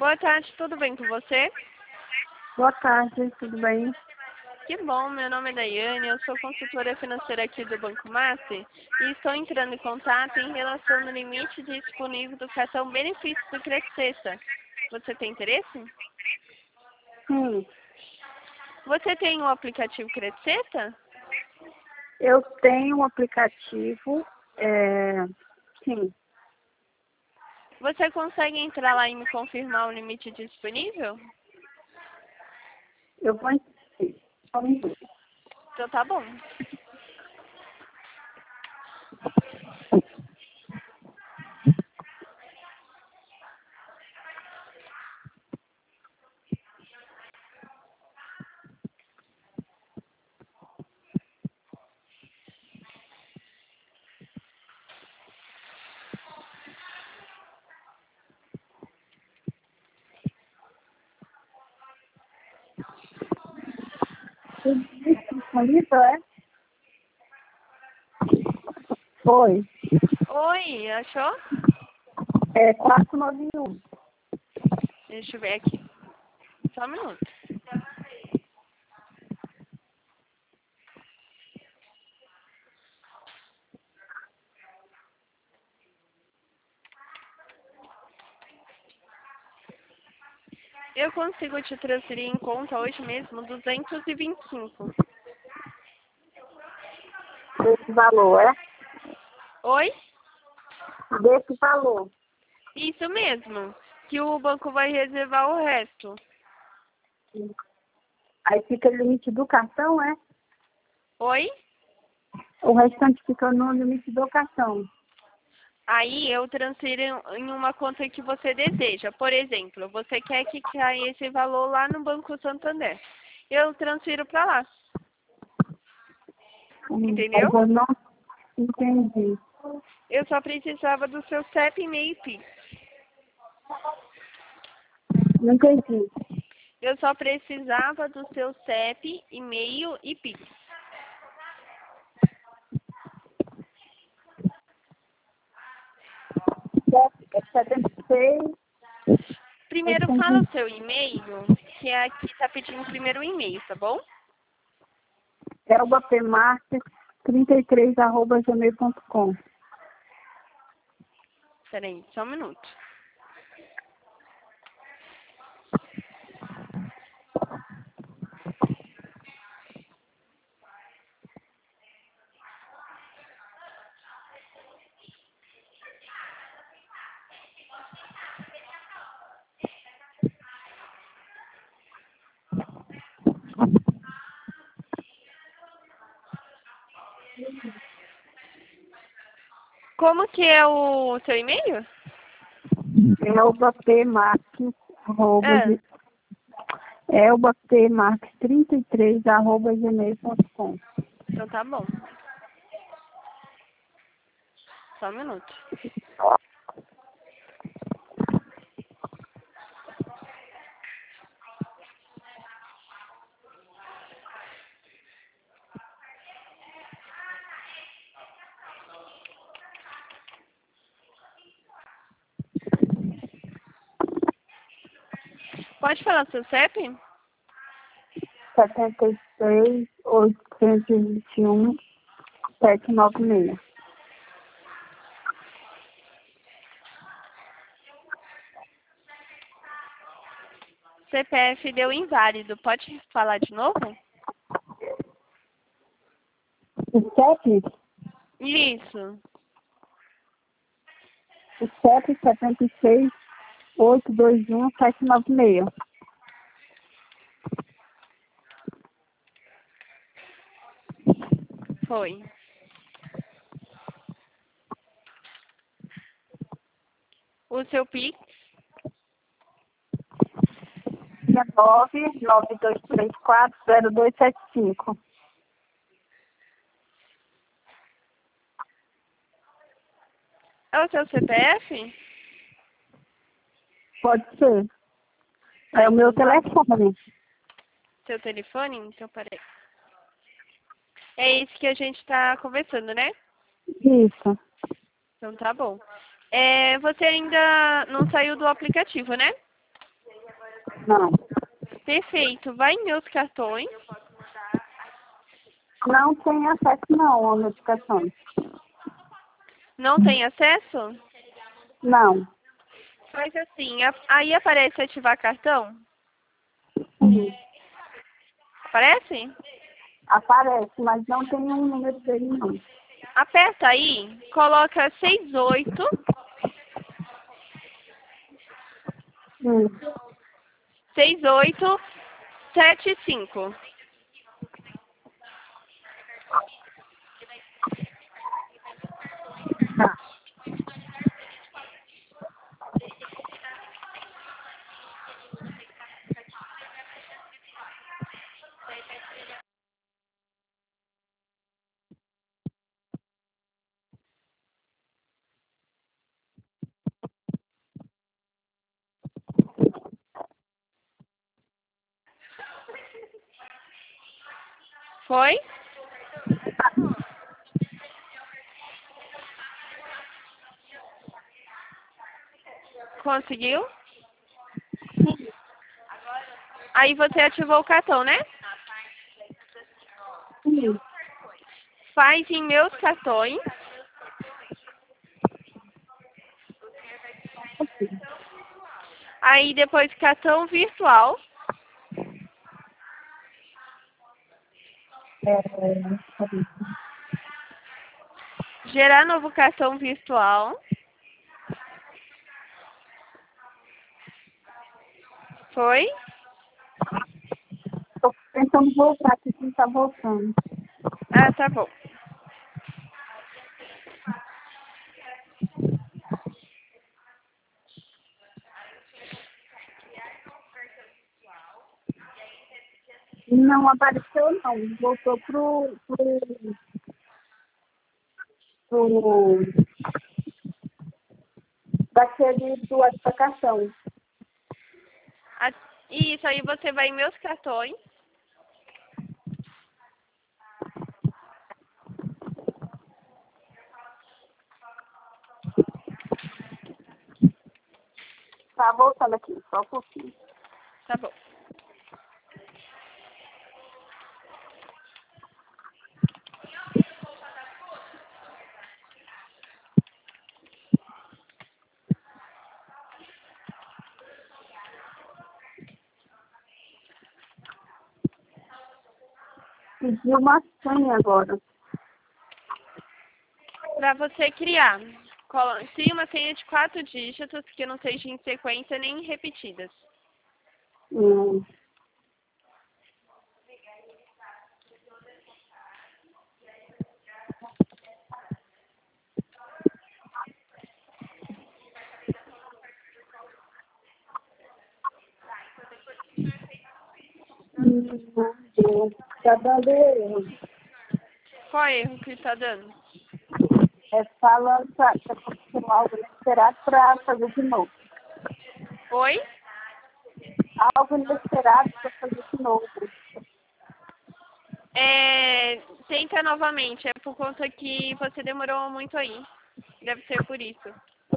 Boa tarde, tudo bem com você? Boa tarde, tudo bem? Que bom, meu nome é Daiane, eu sou consultora financeira aqui do Banco Master e estou entrando em contato em relação ao limite disponível do cartão Benefício do Crescesta. Você tem interesse? Sim, Você tem o aplicativo Crescesta? eu tenho um aplicativo, sim, Você consegue entrar lá e me confirmar o limite disponível? eu vou insistir. Só um minuto. Então tá bom. Disponível, é? Oi, Oi, achou? é 491. Deixa eu ver aqui. Só um minuto. Eu consigo te transferir em conta hoje mesmo 225. Desse valor, é? Oi? Desse valor. Isso mesmo. Que o banco vai reservar o resto. Aí fica o limite do cartão, é? Oi? O restante fica no limite do cartão. Aí eu transfiro em uma conta que você deseja. Por exemplo, você quer que caia esse valor lá no Banco Santander. Eu transfiro para lá. Entendeu? Mas eu não entendi. Eu só precisava do seu CEP, e-mail e PIX. Não entendi. Eu só precisava do seu CEP, e-mail e PIX. É 76, Primeiro fala o seu e-mail, que aqui está pedindo primeiro o e-mail, tá bom? elbapmarques33@gmail.com. Peraí, só um minuto. Como que é o seu e-mail? elbapmarques, Ah, elbapmarques33@gmail.com. então tá bom. Só um minuto. Pode falar seu CEP? 76.821.796. CPF deu inválido. Pode falar de novo? O CEP? Isso. O CEP 76.821.796. Foi. O seu PIX? 992340275. É o seu CPF? Pode ser. É o meu telefone. Seu telefone? Então, peraí. É esse que a gente está conversando, né? Isso. Então tá bom. Você ainda não saiu do aplicativo, né? Não. Perfeito. Vai em meus cartões. Não tem acesso não às notificações. Não tem acesso? Não. Faz assim. Aí aparece ativar cartão? Sim. Aparece? Aparece, mas não tem um número dele não. Aperta aí. Coloca 68. Sim. 6875. Tá. Foi? Conseguiu? Aí você ativou o cartão, né? Sim. Faz em meus cartões. Aí depois cartão virtual. Gerar novo cartão virtual. Foi? Estou tentando voltar aqui, que não está voltando. Ah, tá bom. Não apareceu não. Voltou pro daquele do aplicação. Isso, aí você vai em meus cartões. Tá voltando aqui, só um pouquinho. Tá bom. Pediu uma senha agora. Para você criar, crie uma senha de 4 dígitos que não seja em sequência nem repetidas. Hum. Tá dando erro. Qual erro que está dando? É falando que aconteceu algo inesperado para fazer de novo. Oi? Algo inesperado para fazer de novo. Tenta novamente, é por conta que você demorou muito aí. Deve ser por isso.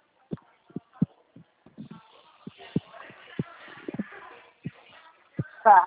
Tá.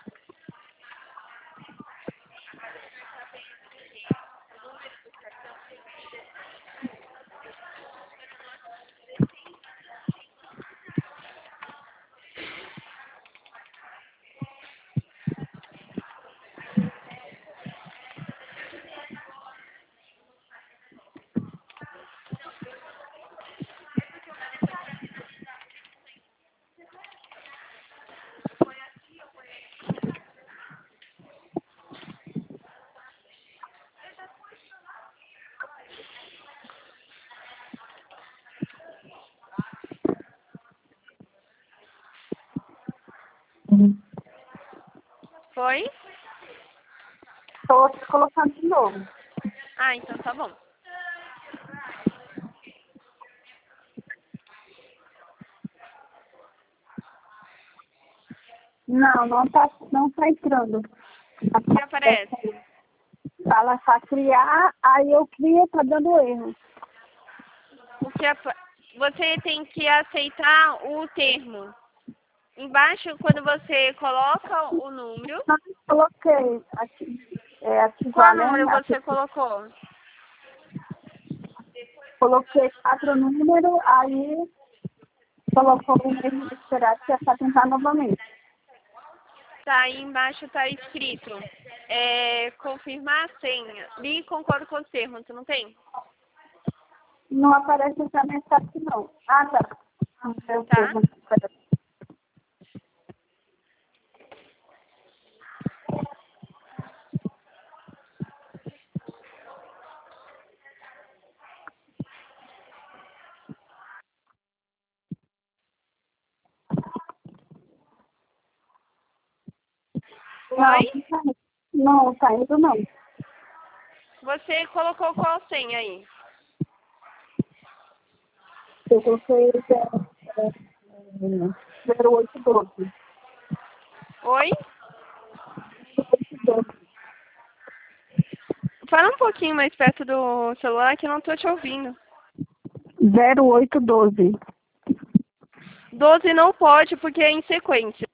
Foi? Estou colocando de novo. Ah, então tá bom. Não tá entrando. O que aparece? Fala para criar, aí eu crio, tá dando erro. Você tem que aceitar o termo. Embaixo, quando você coloca o número, Não, coloquei qual ativar, número né? você colocou? Coloquei 4 números, aí colocou o mesmo esperado que é para tentar novamente. Tá, aí embaixo tá escrito, confirmar a senha. Li concordo com os termos, não tem? Não aparece essa mensagem, não. Ah, tá. Não sei o que, Tá? mas aparece. Oi? Não, tá indo não. Você colocou qual senha aí? Eu coloquei 0812. Oi? 0812. Fala um pouquinho mais perto do celular que eu não tô te ouvindo. 0812. 12 não pode porque é em sequência.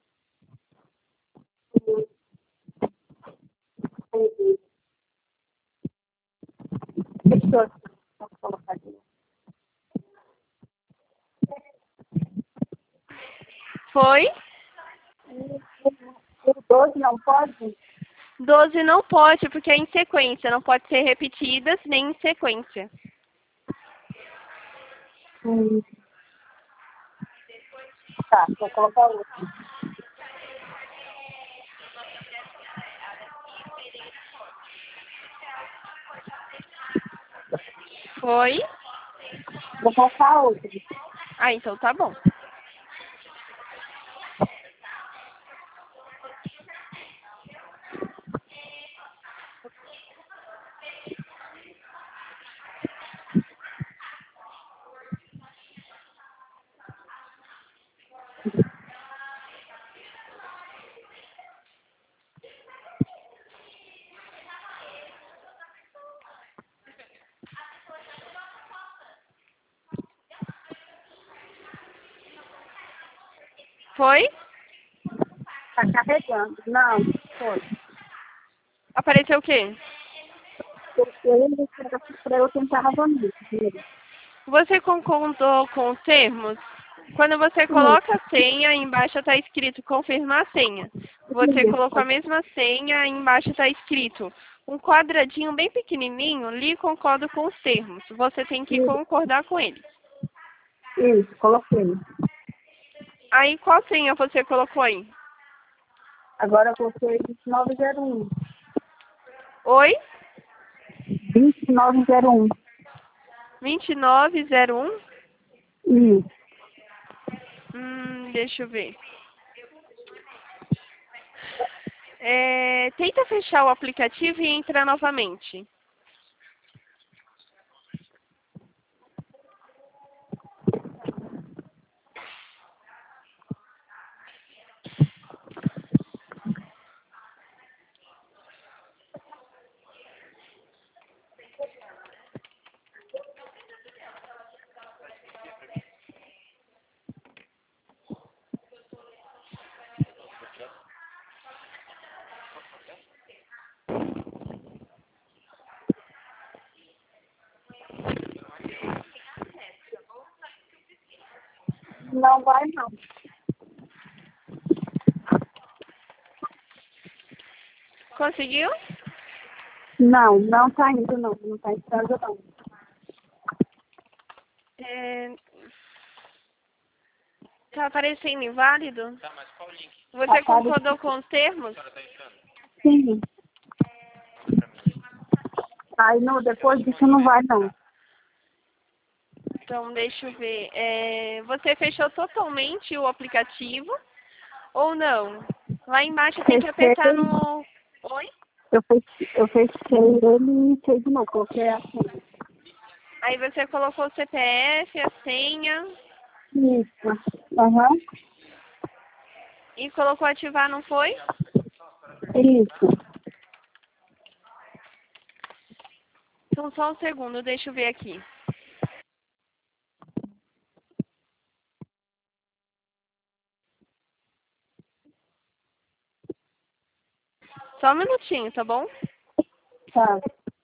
Deixa eu colocar aqui. Foi? O 12 não pode? 12 não pode porque é em sequência. Não pode ser repetidas nem em sequência. Hum, tá, vou colocar outro. Foi? Vou colocar outro. Ah, então tá bom. Foi? Tá carregando. Não, foi. Apareceu o quê? Ele era para eu tentar novamente. Você concordou com os termos? Quando você coloca a senha, embaixo está escrito confirmar a senha. Você colocou a mesma senha, embaixo está escrito um quadradinho bem pequenininho, li concordo com os termos. Você tem que concordar com eles. Isso, coloquei. Aí, qual senha você colocou aí? Agora eu coloquei 2901. Oi? 2901. 2901? Isso. Deixa eu ver. Tenta fechar o aplicativo e entrar novamente. Não vai não. Conseguiu? Não, não tá indo não. Não tá entrando não. Tá aparecendo inválido? Tá, mas qual o link? Você concordou com os termos? A senhora tá entrando? Sim. Aí não, depois disso não vai não. Então, deixa eu ver. Você fechou totalmente o aplicativo ou não? Lá embaixo tem que apertar Fechei, no... Oi? eu fechei ele e fez de novo. Coloquei a senha. Aí você colocou o CPF, a senha Isso. Aham. e colocou ativar, não foi? Isso. Então, só um segundo, deixa eu ver aqui. Só um minutinho, tá bom? Tá.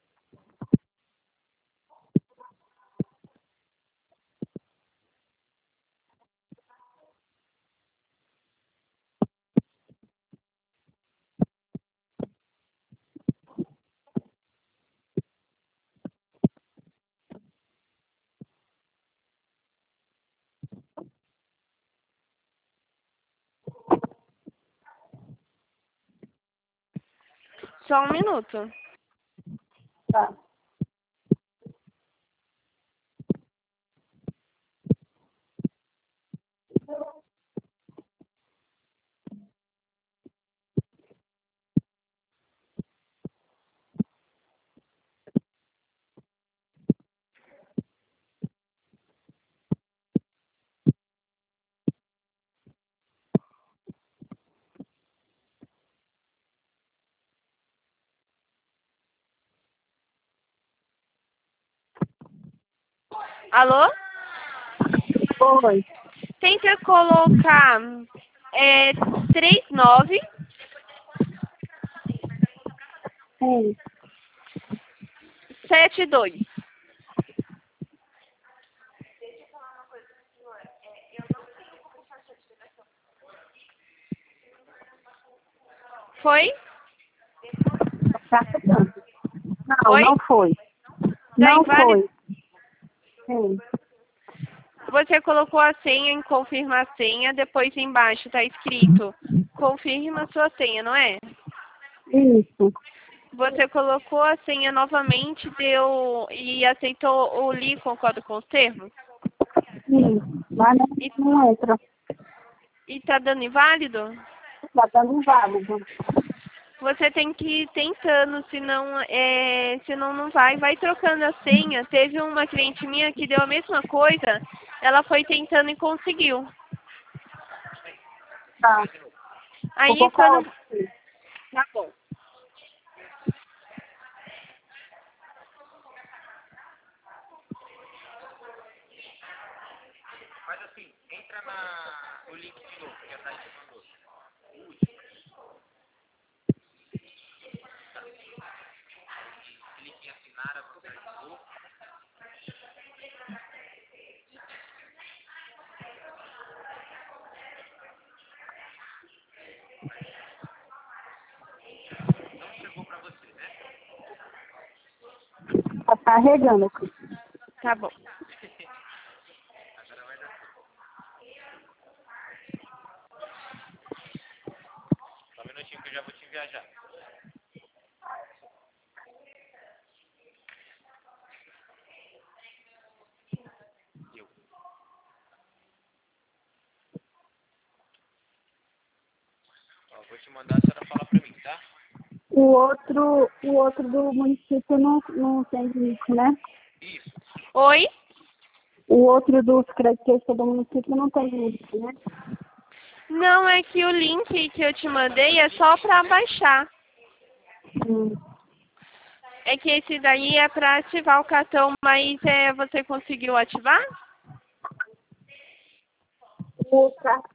Só um minuto. Tá. Alô? Oi. Tenta colocar 39 Sim. 72. Foi? Tá chegando. Não, Oi? não foi. Tá Não inválido? foi. Sim. Você colocou a senha em confirma a senha, depois embaixo tá escrito confirma sua senha, não é? Isso. Você colocou a senha novamente, deu e aceitou o li concordo com os termos? Sim. Mas não entra. E tá dando inválido? Tá dando válido. Você tem que ir tentando, senão não vai. Vai trocando a senha. Teve uma cliente minha que deu a mesma coisa, ela foi tentando e conseguiu. Tá. Vou Aí colocar quando. outra aqui. Tá bom. Faz assim, entra no link de novo, que a Thaís mandou. Clique em assinar, avançar de novo. Não chegou pra você, né? Tá carregando aqui. Tá bom. Agora vai dar tudo. Só um minutinho que eu já vou te enviar já. Eu. Ó, vou te mandar, a senhora fala pra mim, tá? O outro do município não tem link, né? Isso. Oi? O outro dos créditos do município não tem link, né? Não, é que o link que eu te mandei é só pra baixar. Hum. É que esse daí é pra ativar o cartão, mas você conseguiu ativar? O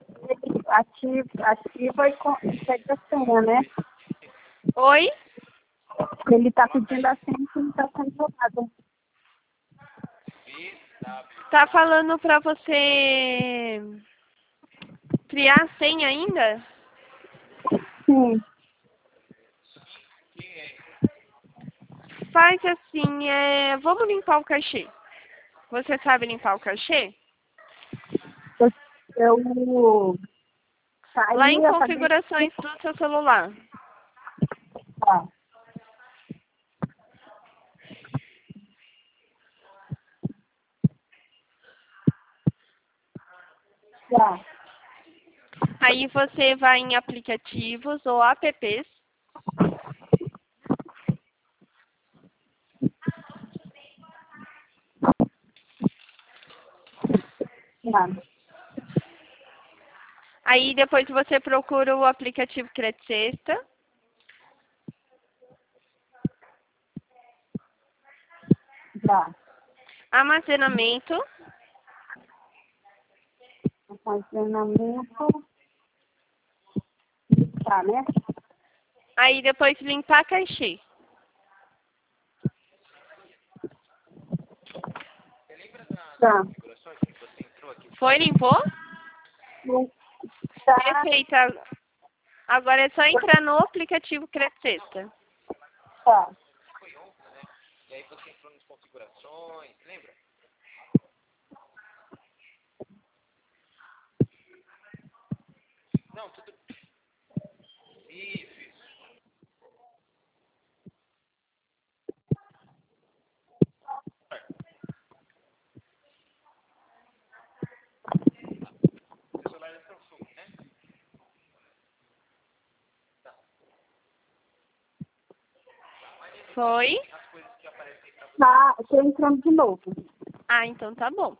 ativa e pede a senha, né? Oi? Ele tá pedindo a senha que não tá sendo jogado. BW. Tá falando pra você criar a senha ainda? Sim. Quem é? Faz assim, vamos limpar o cachê. Você sabe limpar o cachê? Eu Lá em saí, apaguei. configurações do seu celular. Tá. Tá. Aí você vai em aplicativos ou apps. Tá. Aí depois você procura o aplicativo Credicesta. Tá. Armazenamento. Armazenamento. Tá, né? Aí depois limpar a caixinha. Você lembra das Tá. configurações que você entrou aqui? Foi, limpou? Tá. Perfeito. Agora é só entrar no aplicativo Crescesta. Tá. Foi ontem, né? E aí você entrou nas configurações, lembra? Não, tudo... Isso. O celular é Samsung, né? Foi? As coisas que aparecem pra você. Tá, tô entrando de novo. Ah, então tá bom.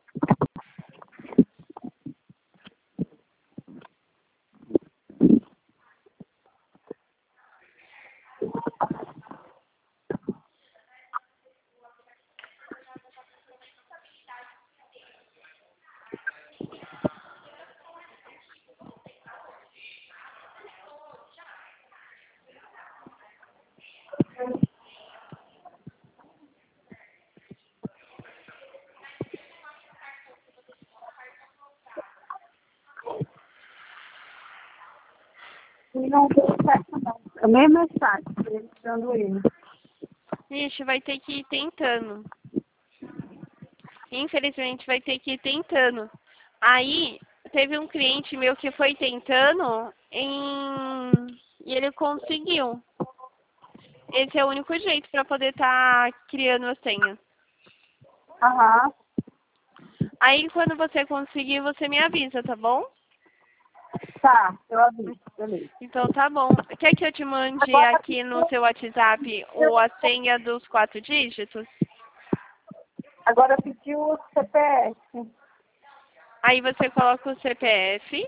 Não deu certo, não. É o mesmo mensagem, dando ele. Ixi, vai ter que ir tentando. Infelizmente vai ter que ir tentando. Aí, teve um cliente meu que foi tentando e ele conseguiu. Esse é o único jeito para poder estar criando a senha. Aham. Aí, quando você conseguir, você me avisa, tá bom? Tá, eu aviso. Beleza. Então tá bom. Quer que eu te mande Agora, aqui no seu WhatsApp a senha dos 4 dígitos? agora pediu o CPF. Aí você coloca o CPF.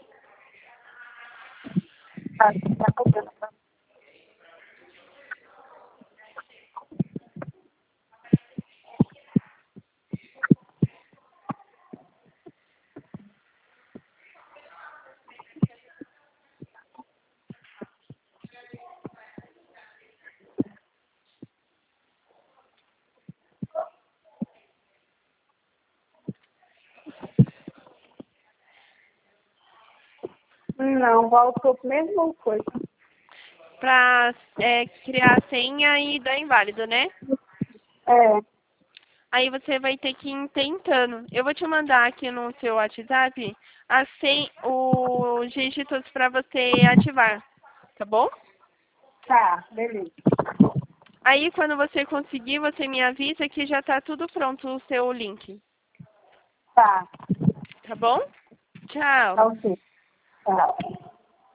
Tá fazendo. Não, voltou a mesma coisa. Pra criar a senha e dar inválido, né? É, Aí você vai ter que ir tentando. Eu vou te mandar aqui no seu WhatsApp os dígitos para você ativar, tá bom? tá, beleza. Aí quando você conseguir, você me avisa que já tá tudo pronto o seu link, Tá, tá bom? Tchau. tá ok. Tá.